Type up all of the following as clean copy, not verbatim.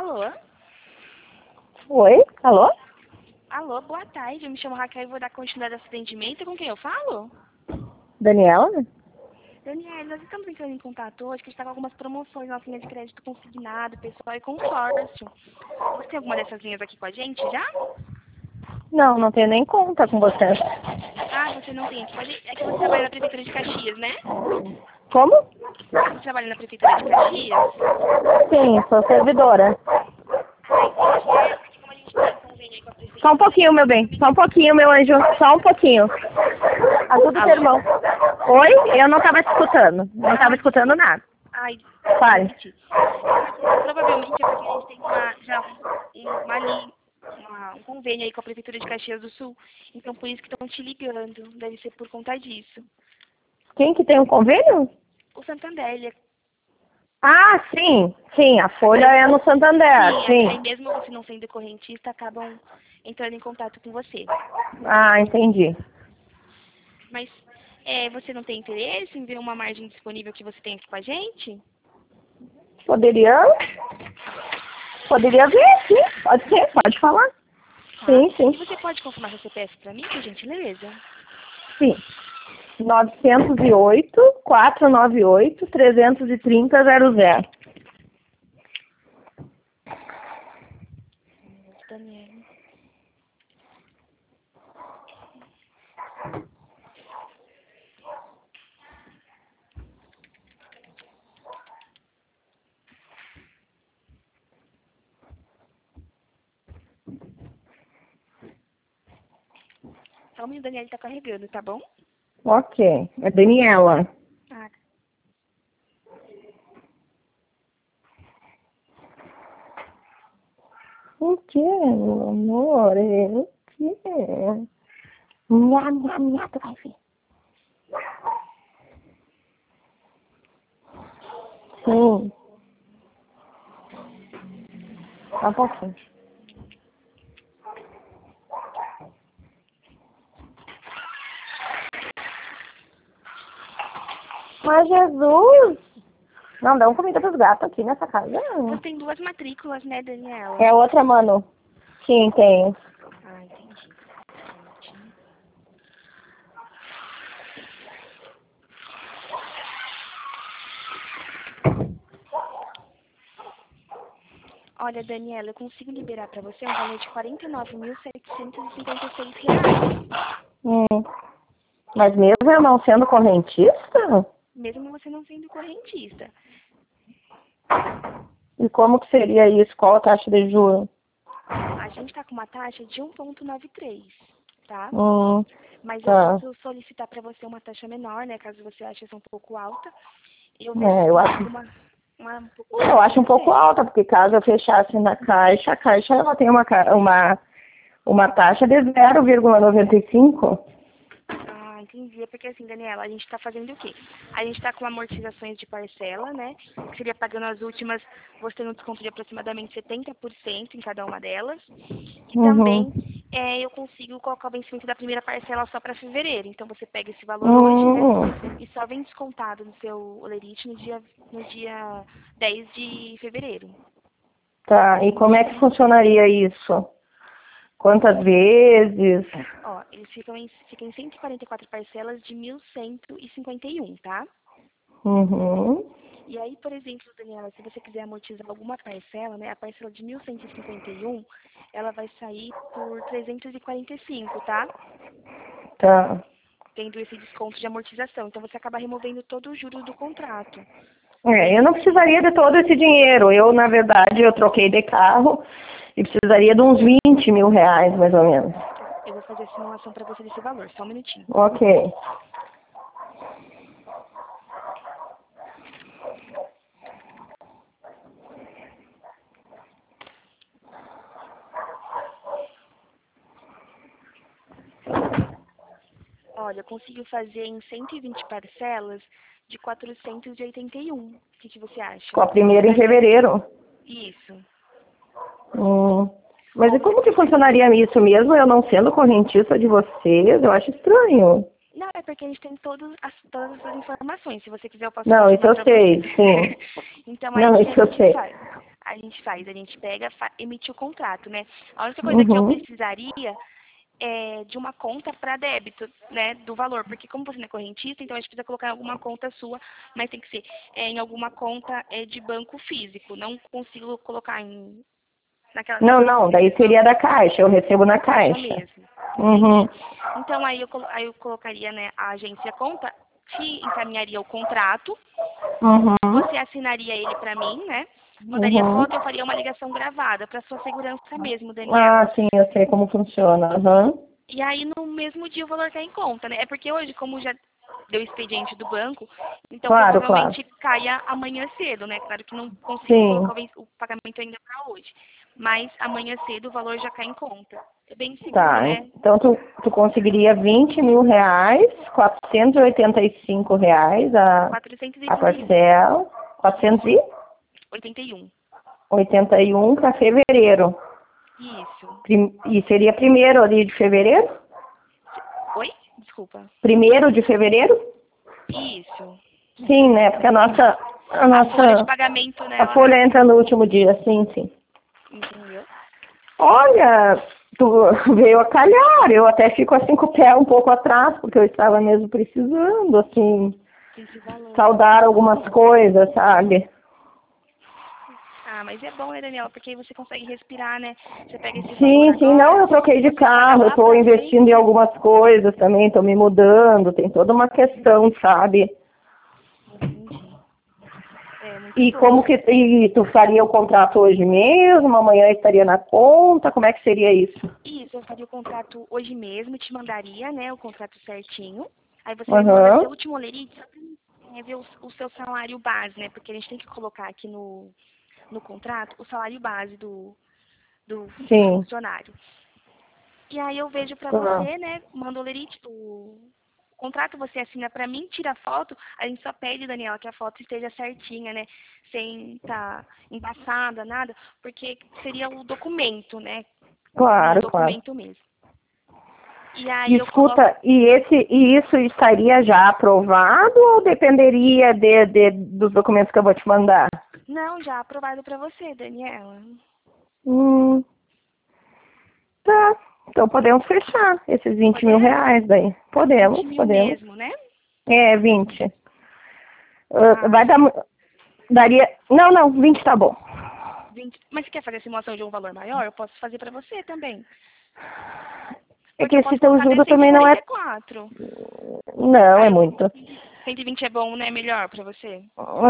Alô? Oi? Alô? Alô, boa tarde. Eu me chamo Raquel e vou dar continuidade ao atendimento. Com quem eu falo? Daniela? Daniela, nós estamos entrando em contato hoje, que a gente está com algumas promoções na nossa linha de crédito consignado, pessoal e consórcio. Você tem alguma dessas linhas aqui com a gente já? Não, não tenho nem conta com você. Ah, você não tem aqui com a gente? É que você trabalha na Prefeitura de Caxias, né? Como? Você trabalha na Prefeitura de Caxias? Sim, sou servidora. Ah, entendi. É, porque como a gente tem convênio aí com a Prefeitura... Só um pouquinho, meu bem. Só um pouquinho, meu anjo. Só um pouquinho. Ajuda o Alô? seu irmão. Oi? Eu não estava escutando. Não estava escutando nada. Ai, Fale. repetir. Provavelmente é porque a gente tem um convênio aí com a Prefeitura de Caxias do Sul. Então, por isso que estão te ligando. Deve ser por conta disso. Quem que tem um convênio? O Santander, ele é... Ah, sim. Sim, a folha é no Santander. Aí Sim. mesmo você não sendo correntista, acabam entrando em contato com você. Ah, entendi. Mas você não tem interesse em ver uma margem disponível que você tem aqui com a gente? Poderia ver, sim. Pode ser, pode falar. Tá. Sim, E sim. você pode confirmar seu CPF para mim, por gentileza? Sim. 908-498-330-00. Daniela. Só um minuto, Daniela está carregando, tá bom? Ok. É Daniela. Ah, O que, meu amor? O que? Nha, nha, nha, tu vai ver. Sim. Só um pouquinho. Mas Jesus! Não, dão comida pros gatos aqui nessa casa. você tem duas matrículas, né, Daniela? É outra, mano. Sim, tenho. Ah, entendi. Só um minutinho. Olha, Daniela, eu consigo liberar para você um valor de R$ 49.756, Hum. Mas mesmo eu não sendo correntista? mesmo você não sendo correntista. E como que seria isso? Qual a taxa de juros? A gente está com uma taxa de 1,93, tá? Hum, Mas eu tá. posso solicitar para você uma taxa menor, né? Caso você ache essa um pouco alta. Eu vejo É, se eu tem acho. alguma um pouco Eu menor para acho um pouco você. alta, porque caso eu fechasse na Caixa, a Caixa ela tem uma taxa de 0,95. Ah, entendi. É porque assim, Daniela, a gente está fazendo o quê? A gente está com amortizações de parcela, né? Que seria pagando as últimas, você tem um desconto de aproximadamente 70% em cada uma delas. E Uhum. também eu consigo colocar o vencimento da primeira parcela só para fevereiro. Então você pega esse valor hoje, né? Hum, E só vem descontado no seu olerite no dia 10 de fevereiro. tá. E como é que funcionaria isso? Quantas vezes? Ó, eles ficam em 144 parcelas de 1.151, tá? Uhum. E aí, por exemplo, Daniela, se você quiser amortizar alguma parcela, né, a parcela de 1.151, ela vai sair por 345, tá? Tá. Tendo esse desconto de amortização. Então, você acaba removendo todo o juros do contrato. É, eu não precisaria de todo esse dinheiro. Eu, na verdade, eu troquei de carro e precisaria de uns 20 mil reais, mais ou menos. Eu vou fazer a simulação para você desse valor. Só um minutinho. Ok. Olha, eu consigo fazer em 120 parcelas de 481. O que você acha? Com a primeira em fevereiro. Isso. Mas Ou e você como que pode... funcionaria isso mesmo, eu não sendo correntista de vocês? Eu acho estranho. Não, é porque a gente tem todas as informações. Se você quiser, eu posso Não, isso confirmar eu para você. sei, sim. Então, aí o Não, que a isso eu gente sei. faz? a gente faz? A gente pega, emite o contrato, né? A única coisa que eu precisaria é de uma conta para débito, né, do valor, porque como você não é correntista, então a gente precisa colocar em alguma conta sua, mas tem que ser em alguma conta de banco físico, não consigo colocar naquela... Não, daí seria da Caixa, eu recebo na Caixa. Mesmo. Uhum. Então aí eu colocaria, né, a agência conta, te encaminharia o contrato, você assinaria ele para mim, né? Mandaria foto, eu faria uma ligação gravada para sua segurança mesmo, Daniela. Ah, sim, eu sei como funciona. E aí no mesmo dia o valor cai em conta, né? É porque hoje, como já deu expediente do banco, então Claro, provavelmente caia amanhã cedo, né? Claro que não consigo Sim. colocar o pagamento ainda para hoje. Mas amanhã cedo o valor já cai em conta. É bem seguro, Tá, né? então tu conseguiria 20 mil reais, R$ 485 a 481. parcela, 481 para fevereiro. Isso. E seria primeiro ali de fevereiro? Oi? Desculpa. Primeiro de fevereiro? Isso. Sim, né? Porque a folha de pagamento, né? a folha entra no último dia, sim. Entendeu? Olha, tu veio a calhar, eu até fico assim com o pé um pouco atrás, porque eu estava mesmo precisando, assim, saldar algumas coisas, sabe? Ah, mas é bom, né, Daniela? Porque aí você consegue respirar, né? Você pega esse Sim, valor agora, não, eu troquei de carro, eu estou investindo em algumas coisas também, estou me mudando, tem toda uma questão, sabe? Entendi. E como que tu faria o contrato hoje mesmo? Amanhã estaria na conta? Como é que seria isso? Isso, eu faria o contrato hoje mesmo, te mandaria, né, o contrato certinho. Aí você me manda seu último lerite, só pra ver o seu salário base, né? Porque a gente tem que colocar aqui no contrato o salário base do funcionário. E aí eu vejo pra você, né, manda o lerite, o contrato você assina pra mim, tira a foto, a gente só pede, Daniela, que a foto esteja certinha, né, sem estar embaçada, nada, porque seria o documento, né, Claro, documento mesmo. E aí escuta, e isso estaria já aprovado ou dependeria dos documentos que eu vou te mandar? Não, já aprovado pra você, Daniela. Tá, então podemos fechar esses 20 mil reais daí. Podemos. 20 mil mesmo, né? 20. Vai dar... Daria... Não, 20 tá bom. 20. Mas você quer fazer a simulação de um valor maior? Eu posso fazer pra você também. É que esse teu juro também não é... Não, é muito. 120 é bom, né? Melhor pra você?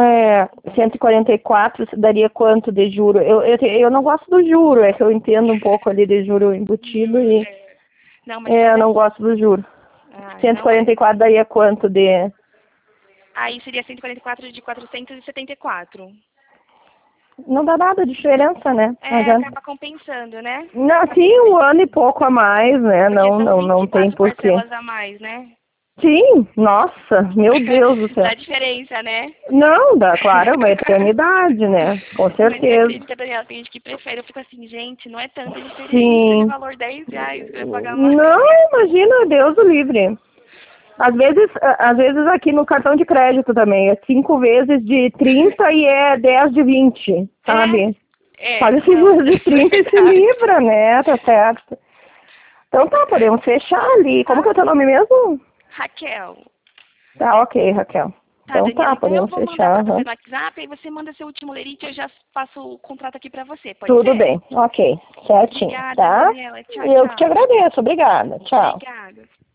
144 daria quanto de juro? Eu não gosto do juro, é que eu entendo um pouco ali de juro embutido e... Não, mas eu não gosto do juro. 144 daria quanto de... Aí seria 144 de 474. Não dá nada de diferença, né? Acaba compensando, né? Não, sim, um ano e pouco a mais, né? Não tem porquê. Parcelas a mais, né? Sim, nossa, meu Deus do céu. Dá diferença, né? Não, dá, claro, é uma eternidade, né? Com certeza. Mas você Daniela, tem gente que prefere. Eu fico assim, gente, não é tanta diferença. Sim. Valor R$10, vai pagar mais. Não, imagina, Deus o livre. Às vezes aqui no cartão de crédito também, é 5 vezes de 30 e é 10 de 20, sabe? Paga 5 vezes de 30 e se livra, né? Tá certo. Então tá, podemos fechar ali. Como que é o teu nome mesmo? Raquel. Tá, ok, Raquel. Então Daniela, podemos então eu vou fechar. mandar pra você no WhatsApp, aí você manda seu último lerite e eu já passo o contrato aqui pra você, pode Tudo ser? bem, ok, certinho. Obrigada, Tá? Daniela. Tchau, Eu que te agradeço, obrigada. Tchau. Obrigada.